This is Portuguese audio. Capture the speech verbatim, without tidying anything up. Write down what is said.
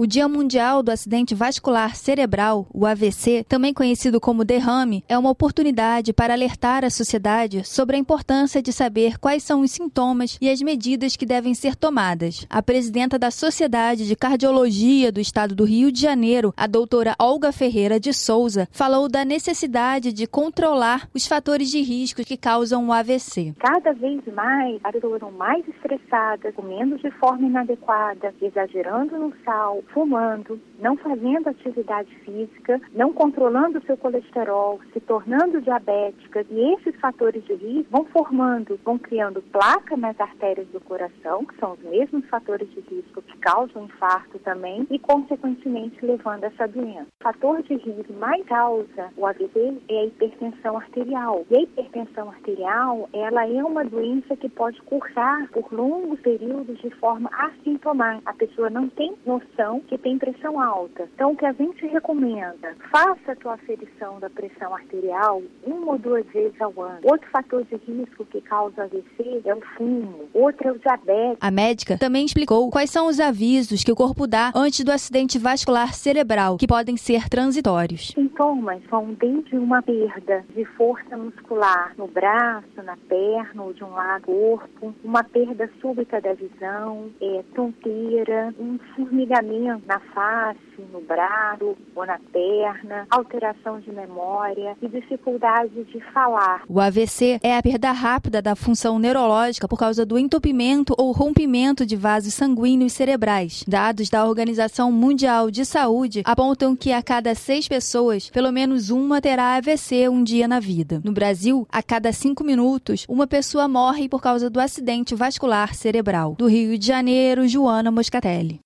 O Dia Mundial do Acidente Vascular Cerebral, o A V C, também conhecido como derrame, é uma oportunidade para alertar a sociedade sobre a importância de saber quais são os sintomas e as medidas que devem ser tomadas. A presidenta da Sociedade de Cardiologia do Estado do Rio de Janeiro, a doutora Olga Ferreira de Souza, falou da necessidade de controlar os fatores de risco que causam o A V C. Cada vez mais, as pessoas estão mais estressadas, comendo de forma inadequada, exagerando no sal, fumando, não fazendo atividade física, não controlando o seu colesterol, se tornando diabéticas, e esses fatores de risco vão formando, vão criando placa nas artérias do coração, que são os mesmos fatores de risco que causam infarto também, e consequentemente levando a essa doença. O fator de risco mais causa o A V C é a hipertensão arterial. E a hipertensão arterial, ela é uma doença que pode cursar por longos períodos de forma assintomática. A pessoa não tem noção que tem pressão alta. Então, o que a gente recomenda, faça a tua aferição da pressão arterial uma ou duas vezes ao ano. Outro fator de risco que causa A V C é o fumo. Outro é o diabetes. A médica também explicou quais são os avisos que o corpo dá antes do acidente vascular cerebral, que podem ser transitórios. Sintomas vão desde uma perda de força muscular no braço, na perna ou de um lado do corpo, uma perda súbita da visão, é, tonteira, um formigamento na face, no braço ou na perna, alteração de memória e dificuldade de falar. O A V C é a perda rápida da função neurológica por causa do entupimento ou rompimento de vasos sanguíneos cerebrais. Dados da Organização Mundial de Saúde apontam que a cada seis pessoas, pelo menos uma terá A V C um dia na vida. No Brasil, a cada cinco minutos, uma pessoa morre por causa do acidente vascular cerebral. Do Rio de Janeiro, Joana Moscatelli.